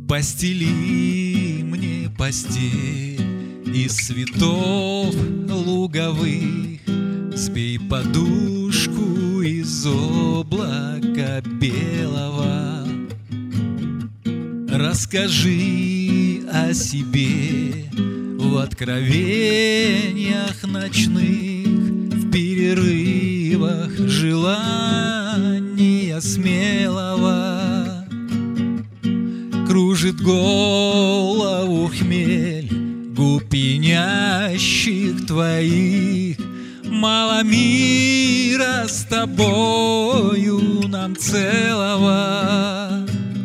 Постели мне постель из цветов луговых, сбей подушку из облака белого. Расскажи о себе в откровениях ночных, в перерывах желания смелого. Кружит голову хмель губ пьянящих твоих. Мало мира с тобою нам целого.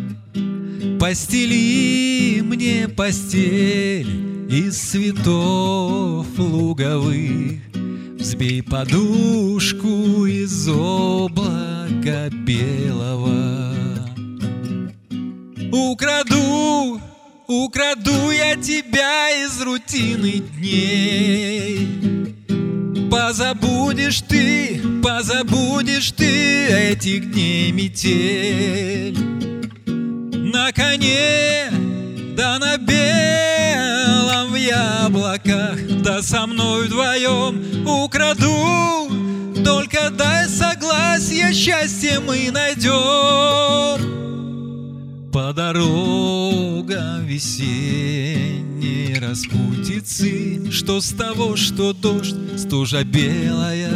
Постели мне постель из цветов луговых, взбей подушку из облака белого. Украду я тебя из рутины дней. Позабудешь ты этих дней метель. На коне, да на белом в яблоках, да со мной вдвоем украду. Только дай согласие, счастье мы найдем. По дорогам весенней распутицы, что с того, что дождь, стужа белая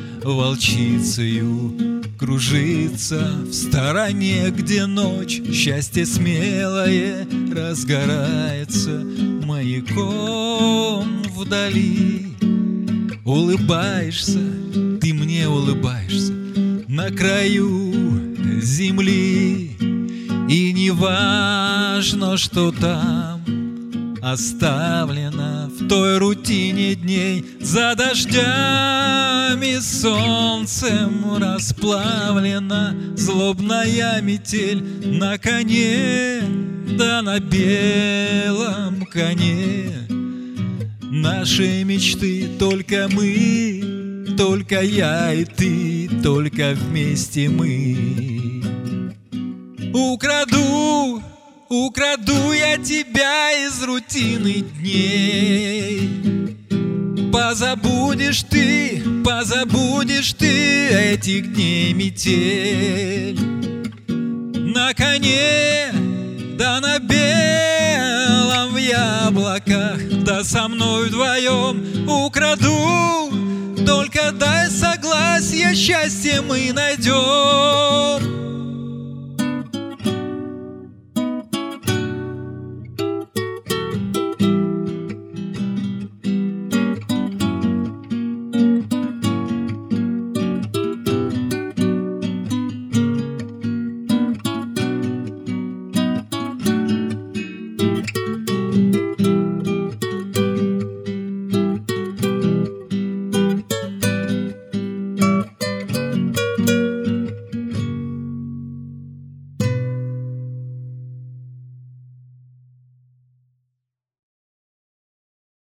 волчицею кружится. В стороне, где ночь, счастье смелое разгорается маяком вдали. Улыбаешься, ты мне улыбаешься на краю земли. И не важно, что там оставлено в той рутине дней. За дождями солнцем расплавлена злобная метель. На коне, да на белом коне, наши мечты только мы, только я и ты, только вместе мы. Украду я тебя из рутины дней. Позабудешь ты этих дней метель. На коне, да на белом в яблоках, да со мной вдвоем украду. Только дай согласие, счастье мы найдем.